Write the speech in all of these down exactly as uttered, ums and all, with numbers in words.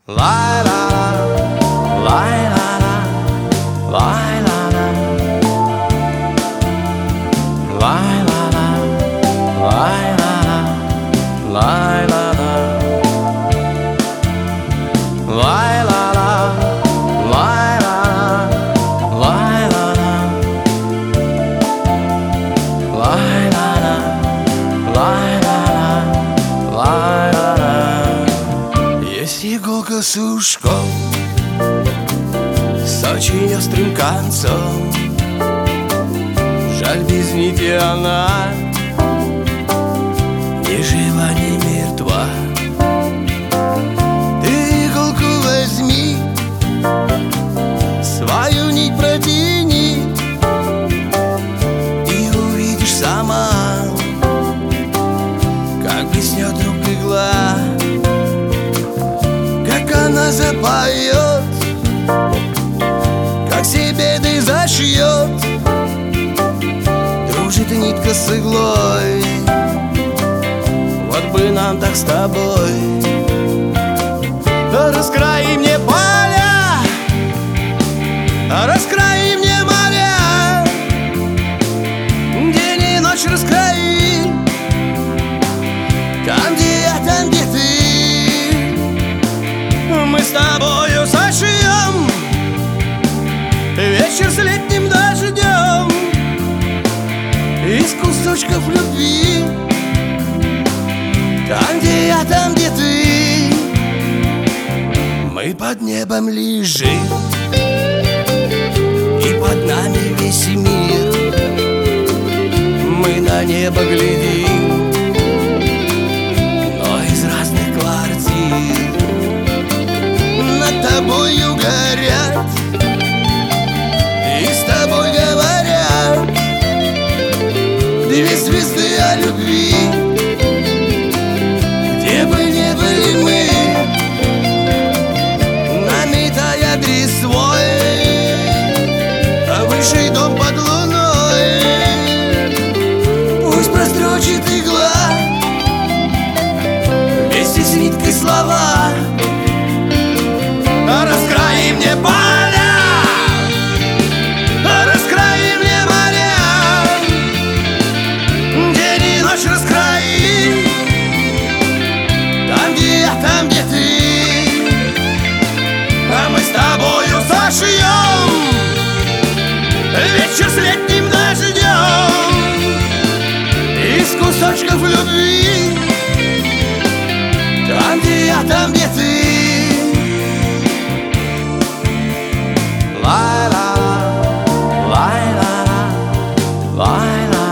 Ла ла ла, лай ла ла, лай ла ла, лай ла ла, лай ла ла, лай ла ла, лай ла ла, лай ла ла, лай ла ла, лай ла ла, лай ла ла, лай ла ла. Есть иголка с ушком, с очень острым концом. Жаль, без нити она ни жива, ни мертва. Ты иголку возьми, свою нить протяни, и увидишь сама, как блеснет вдруг игла, как она запоет, как себе ты зашьет. Дружит нитка с иглой, вот бы нам так с тобой. Раскрои мне поля, раскрои мне моря, день и ночь раскрои, там, где я, там, где ты. Мы с тобою зашьем вечер с летним дождем из кусочков любви, там, где я, там, где ты. Мы под небом лежим, и под нами весь мир. Мы на небо глядим, но из разных квартир. Над тобою горят и с тобой говорят две звезды о любви. Где бы ни были мы, нами тай адрес свой, а высший дом под луной. Пусть прострочит игла вместе с ниткой слова. Раскрои мне поля, раскрои мне моря, день и ночь раскрои, там, где я, там, где ты. А мы с тобою зашьем вечер с летним дождем из кусочков любви, там, где я, там, где ты. Лай ла ла, лай ла ла, лай ла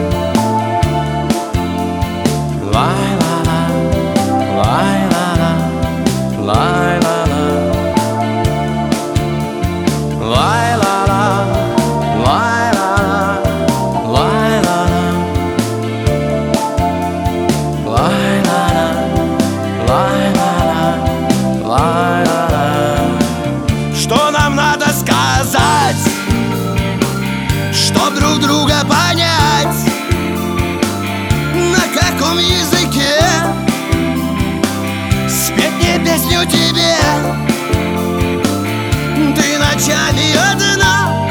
ла, лай ла ла, лай ла ла, лай ла ла, лай ла ла, лай ла ла, лай ла ла, лай ла ла, лай ла ла, лай ла ла. Что нам надо сказать, чтоб друг друга понять? На каком языке спеть мне песню тебе? Ты ночами одна,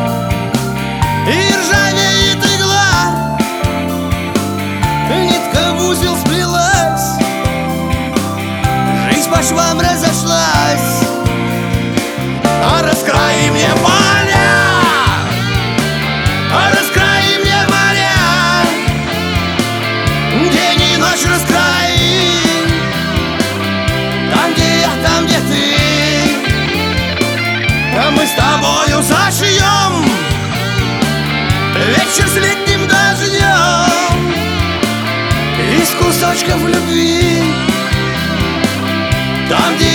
и ржавеет игла, нитка в узел сплелась, жизнь по швам разошлась. А раскрои мне поля, а раскрои мне моря, день и ночь раскрои, там, где я, там, где ты. А мы с тобою зашьем вечер с летним дождем из кусочков любви, там, где